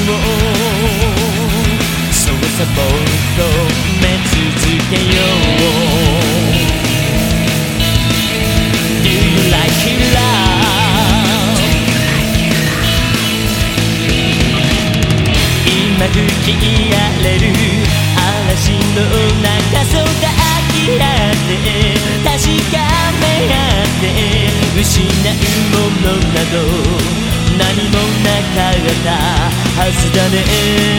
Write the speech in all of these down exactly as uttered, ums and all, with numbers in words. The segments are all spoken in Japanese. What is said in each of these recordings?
そうさもっと目続けよう Do you like it love 今吹き荒れる嵐の中育き合って確かめ合って失うものなど何もなかったはずだね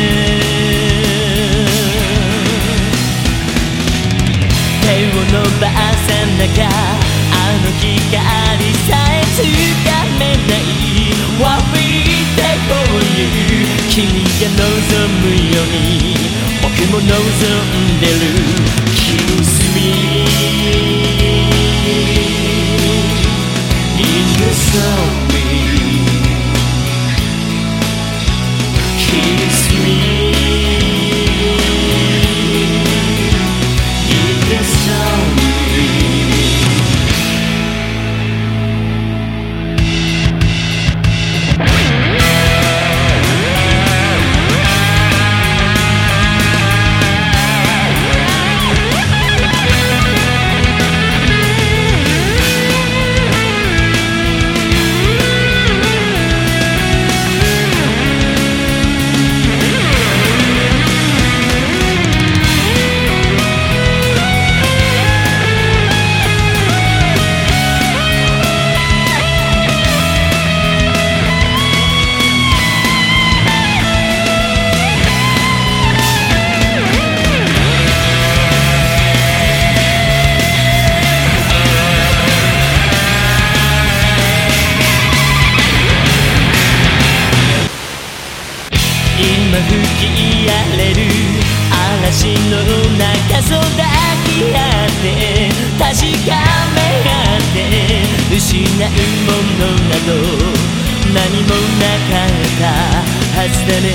手を伸ばさなきゃあの光さえつかめない What we take for you 君が望むように僕も望んでる Kiss me in the soul Kiss me in the soul今吹き荒れる嵐の中育き合って確かめ合って失うものなど何もなかったはずだね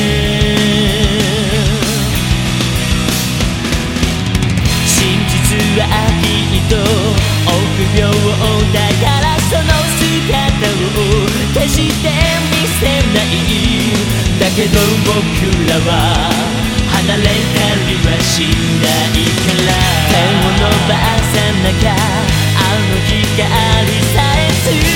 真実はきっと臆病だからその姿を決して見せないだけど僕らは離れたりはしないから手を伸ばさなきゃあの光さえつ